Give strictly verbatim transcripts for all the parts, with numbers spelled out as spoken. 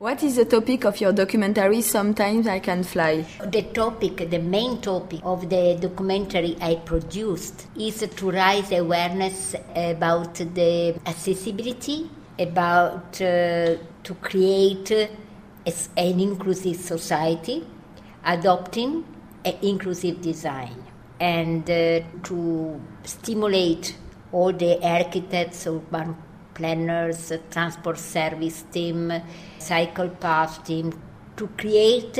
What is the topic of your documentary, Sometimes I Can Fly? The topic, the main topic of the documentary I produced is to raise awareness about the accessibility, about uh, to create uh, an inclusive society, adopting an inclusive design, and uh, to stimulate all the architects, urban planners, transport service team, cycle path team, to create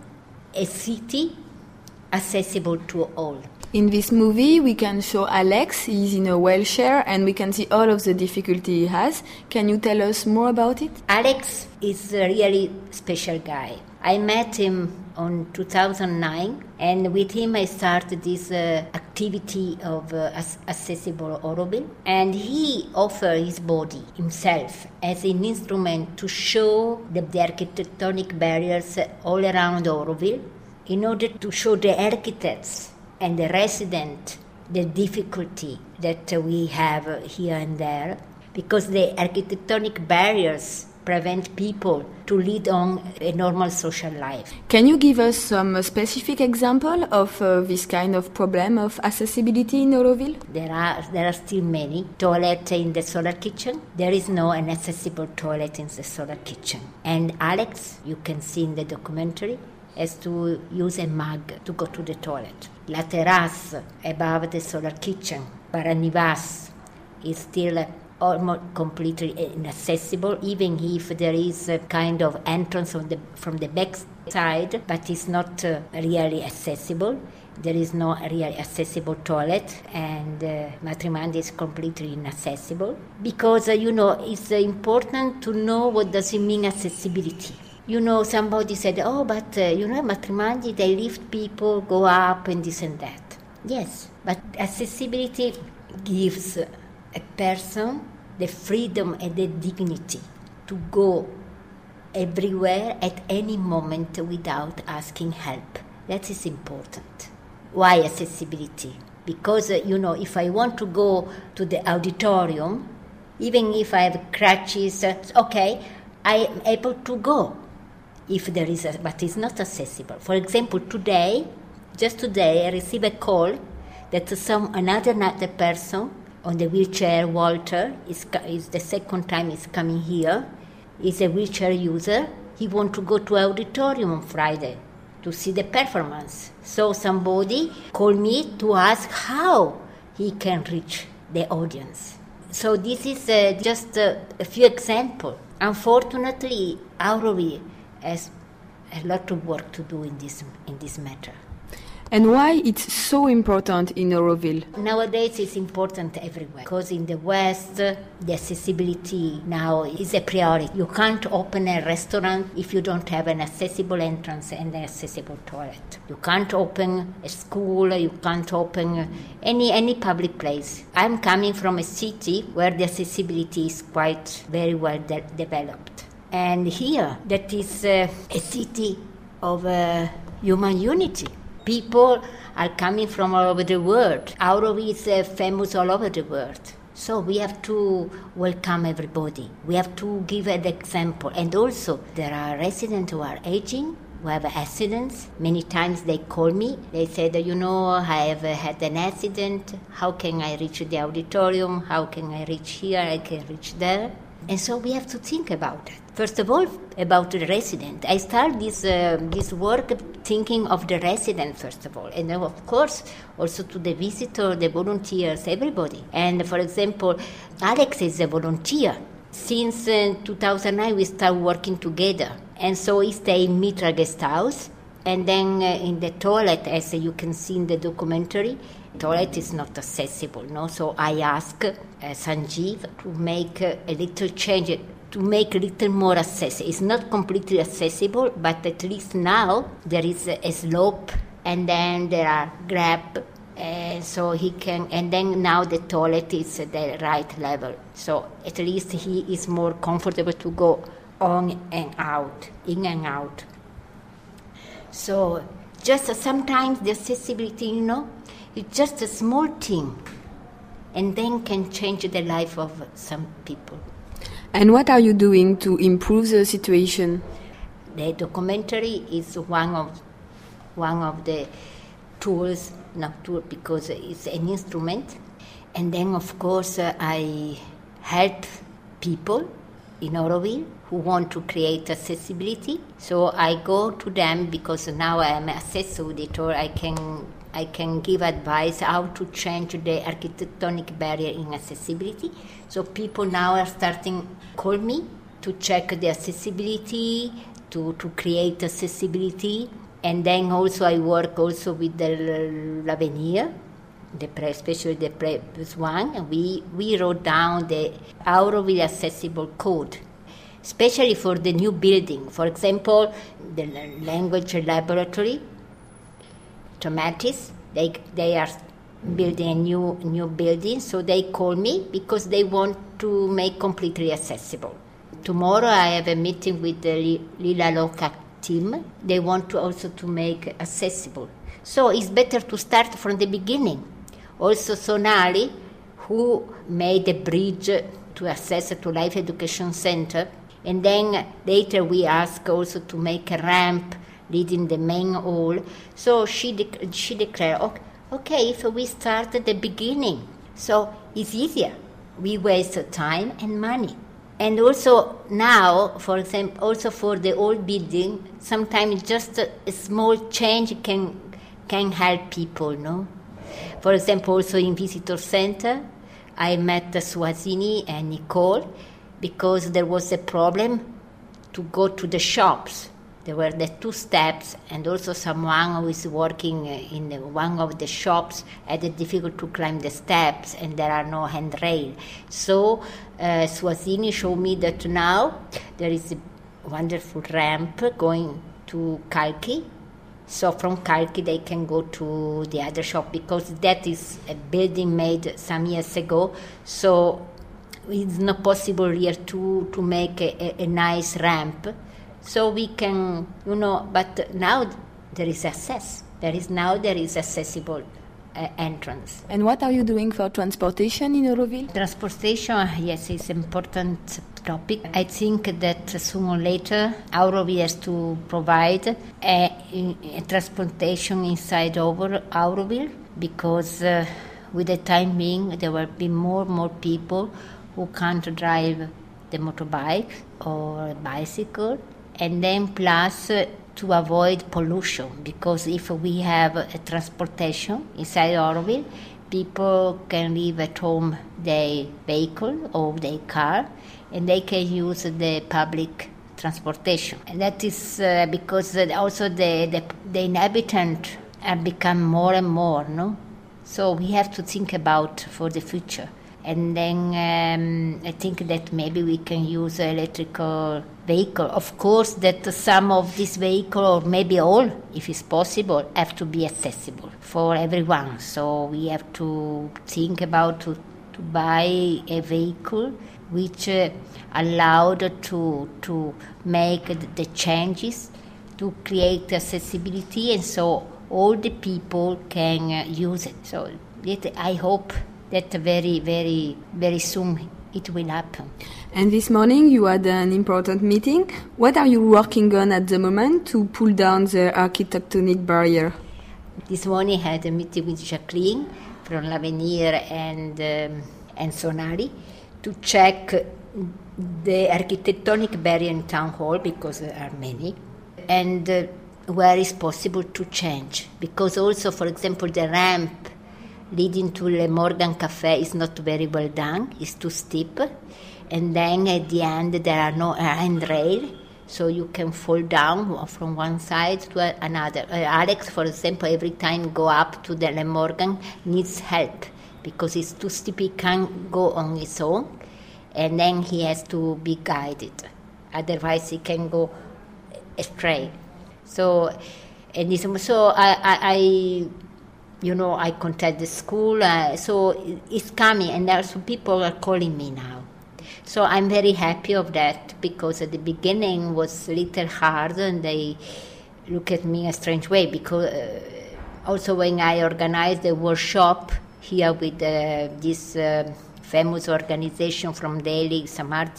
a city accessible to all. In this movie, we can show Alex. He's in a wheelchair and we can see all of the difficulty he has. Can you tell us more about it? Alex is a really special guy. I met him on two thousand nine, and with him I started this uh, activity of uh, Accessible Auroville, and he offered his body himself as an instrument to show the, the architectonic barriers all around Auroville, in order to show the architects and the residents the difficulty that uh, we have uh, here and there, because the architectonic barriers prevent people to lead on a normal social life. Can you give us some uh, specific example of uh, this kind of problem of accessibility in Auroville? There are there are still many. Toilet in the solar kitchen. There is no an accessible toilet in the solar kitchen. And Alex, you can see in the documentary, has to use a mug to go to the toilet. La terrace above the solar kitchen, Paranivas, is still almost completely inaccessible, even if there is a kind of entrance on the, from the back side, but it's not uh, really accessible. There is no really accessible toilet, and uh, Matrimandi is completely inaccessible. Because, uh, you know, it's uh, important to know what does it mean accessibility. You know, somebody said, oh, but, uh, you know, Matrimandi, they lift people, go up, and this and that. Yes, but accessibility gives a person the freedom and the dignity to go everywhere at any moment without asking help. That is important. Why accessibility? Because, uh, you know, if I want to go to the auditorium, even if I have crutches, uh, okay, I am able to go if there is a, but it's not accessible. For example, today, just today, I received a call that some another another person on the wheelchair, Walter, is, is the second time he's coming here. He's a wheelchair user. He wants to go to auditorium on Friday to see the performance. So somebody called me to ask how he can reach the audience. So this is uh, just uh, a few examples. Unfortunately, Auroville has a lot of work to do in this in this matter. And why it's so important in Auroville? Nowadays it's important everywhere, because in the West the accessibility now is a priority. You can't open a restaurant if you don't have an accessible entrance and an accessible toilet. You can't open a school, you can't open any any public place. I'm coming from a city where the accessibility is quite very well de- developed. And here, that is uh, a city of uh, human unity. People are coming from all over the world. Auroville is uh, famous all over the world. So we have to welcome everybody. We have to give an example. And also, there are residents who are aging, who have accidents. Many times they call me. They say that, you know, I have uh, had an accident. How can I reach the auditorium? How can I reach here? I can reach there. And so we have to think about that. First of all, about the resident. I start this uh, this work thinking of the resident, first of all. And then, of course, also to the visitor, the volunteers, everybody. And, for example, Alex is a volunteer. Since uh, two thousand nine, we started working together. And so he stayed in Mitra Guest House. And then uh, in the toilet, as you can see in the documentary, the toilet is not accessible, no? So I asked uh, Sanjeev to make uh, a little change, to make a little more accessible. It's not completely accessible, but at least now there is a, a slope, and then there are grab, uh, so he can, and then now the toilet is at the right level. So at least he is more comfortable to go on and out, in and out. So just uh, sometimes the accessibility, you know, it's just a small thing, and then can change the life of some people. And what are you doing to improve the situation? The documentary is one of one of the tools, not tool because it's an instrument. And then, of course, uh, I help people in Auroville who want to create accessibility. So I go to them because now I am an access auditor. I can I can give advice how to change the architectonic barrier in accessibility. So people now are starting to call me to check the accessibility, to, to create accessibility. And then also I work also with the L'Avenir, the pre, especially the previous one. We, we wrote down the Auroville Accessible Code, especially for the new building. For example, the language laboratory, Tomatis, they they are building a new new building, so they call me because they want to make completely accessible. Tomorrow I have a meeting with the Lila Loca team. They want to also to make accessible. So it's better to start from the beginning. Also Sonali, who made a bridge to access to Life Education Center, and then later we ask also to make a ramp leading the main hall. So she de- she declared, okay, okay, if we start at the beginning, so it's easier. We waste time and money. And also now, for example, also for the old building, sometimes just a, a small change can can help people, no? For example, also in visitor center, I met Suhasini and Nicole because there was a problem to go to the shops. There were the two steps, and also someone who is working in one of the shops had a difficult to climb the steps, and there are no handrail. So uh, Suhasini showed me that now there is a wonderful ramp going to Kalki. So from Kalki they can go to the other shop because that is a building made some years ago. So it's not possible here to, to make a, a, a nice ramp. So we can, you know, but now there is access. There is now there is accessible uh, entrance. And what are you doing for transportation in Auroville? Transportation, yes, is an important topic. I think that sooner or later Auroville has to provide a, a transportation inside over Auroville because uh, with the time being there will be more and more people who can't drive the motorbike or bicycle. And then plus uh, to avoid pollution, because if we have a transportation inside Auroville, people can leave at home their vehicle or their car, and they can use the public transportation. And that is uh, because also the, the, the inhabitants have become more and more, no? So we have to think about for the future. And then um, I think that maybe we can use electrical vehicle. Of course, that some of this vehicle, or maybe all, if it's possible, have to be accessible for everyone. So we have to think about to, to buy a vehicle which uh, allowed to to make the changes to create accessibility, and so all the people can uh, use it. So it, I hope that very, very, very soon it will happen. And this morning you had an important meeting. What are you working on at the moment to pull down the architectonic barrier? This morning I had a meeting with Jacqueline from L'Avenir and, um, and Sonali to check the architectonic barrier in Town Hall, because there are many, and uh, where is possible to change. Because also, for example, the ramp leading to Le Morgan Cafe is not very well done, it's too steep, and then at the end there are no handrail, so you can fall down from one side to another. Uh, Alex, for example, every time go up to the Le Morgan needs help because it's too steep, he can't go on his own, and then he has to be guided, otherwise he can go astray. So, and this, so I, I, I You know, I contact the school, uh, so it's coming, and also people are calling me now. So I'm very happy of that, because at the beginning was a little hard, and they look at me a strange way, because uh, also when I organized the workshop here with uh, this uh, famous organization from Delhi, Samarthian,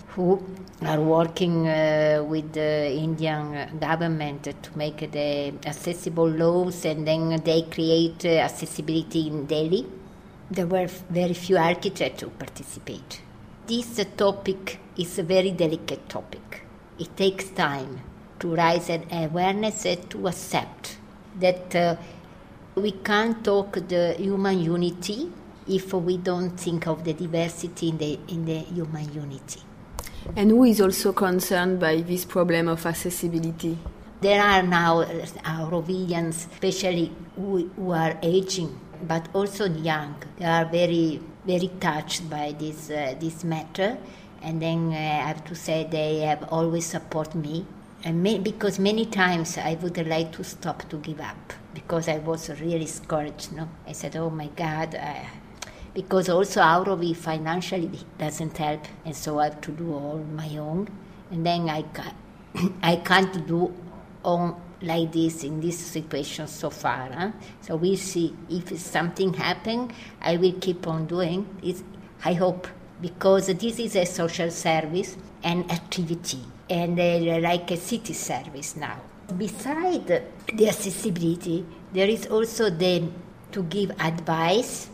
who are working uh, with the Indian government to make the accessible laws, and then they create uh, accessibility in Delhi. There were very few architects who participate. This uh, topic is a very delicate topic. It takes time to raise an awareness and to accept that uh, we can't talk the human unity if we don't think of the diversity in the, in the human unity. And who is also concerned by this problem of accessibility? There are now Aurovillians, especially who, who are aging, but also young. They are very, very touched by this uh, this matter, and then uh, I have to say they have always supported me. And may, because many times I would like to stop, to give up, because I was really scourged. No, I said, "Oh my God." I, Because also Aurovi financially doesn't help, and so I have to do all my own. And then I can't, I can't do on like this in this situation so far. Huh? So we'll see if something happens. I will keep on doing it. I hope, because this is a social service and activity, and uh, like a city service now. Besides the accessibility, there is also the to give advice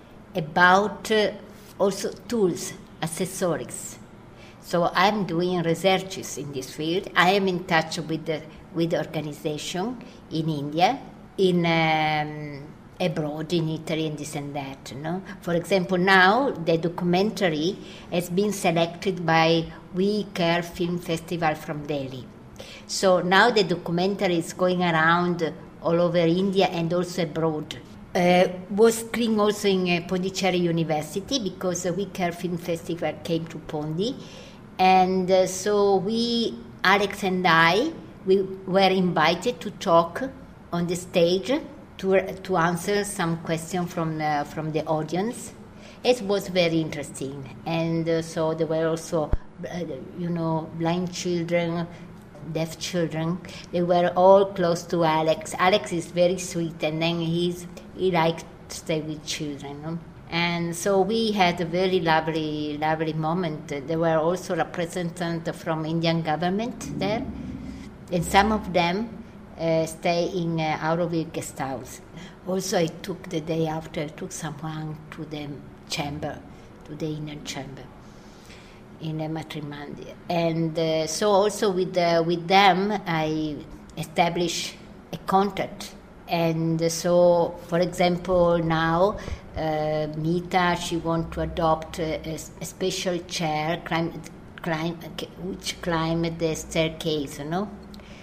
about uh, also tools, accessories. So I'm doing researches in this field. I am in touch with the with the organization in India, in um, abroad, in Italy, and this and that. You know? For example, now the documentary has been selected by We Care Film Festival from Delhi. So now the documentary is going around all over India and also abroad. Uh, was screened also in uh, Pondicherry University, because the We Care Film Festival came to Pondi, and uh, so we, Alex and I, we were invited to talk on the stage to to answer some questions from uh, from the audience. It was very interesting, and uh, so there were also, uh, you know, blind children, deaf children. They were all close to Alex. Alex is very sweet, and then he's he liked to stay with children. No? And so we had a very lovely, lovely moment. There were also representatives from Indian government there, and some of them uh, stay in uh, Auroville guest house. Also, I took the day after, I took someone to the chamber, to the inner chamber, in a matrimony. And uh, so also with uh, with them, I established a contact. And so, for example, now uh, Mita, she wants to adopt a, a special chair, climb, climb, which climb the staircase, you know.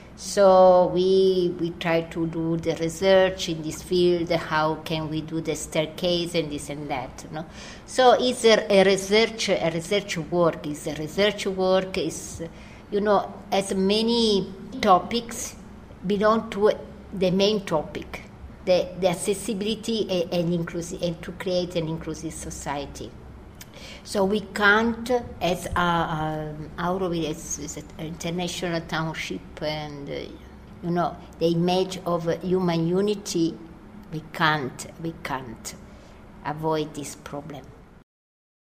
So we we try to do the research in this field. How can we do the staircase and this and that, you know? So it's a, a research, a research work. It's a research work. Is, you know, as many topics belong to the main topic, the, the accessibility and, and, inclusive, and to create an inclusive society. So we can't, as Auroville is, is an international township, and uh, you know, the image of uh, human unity, we can't, we can't avoid this problem.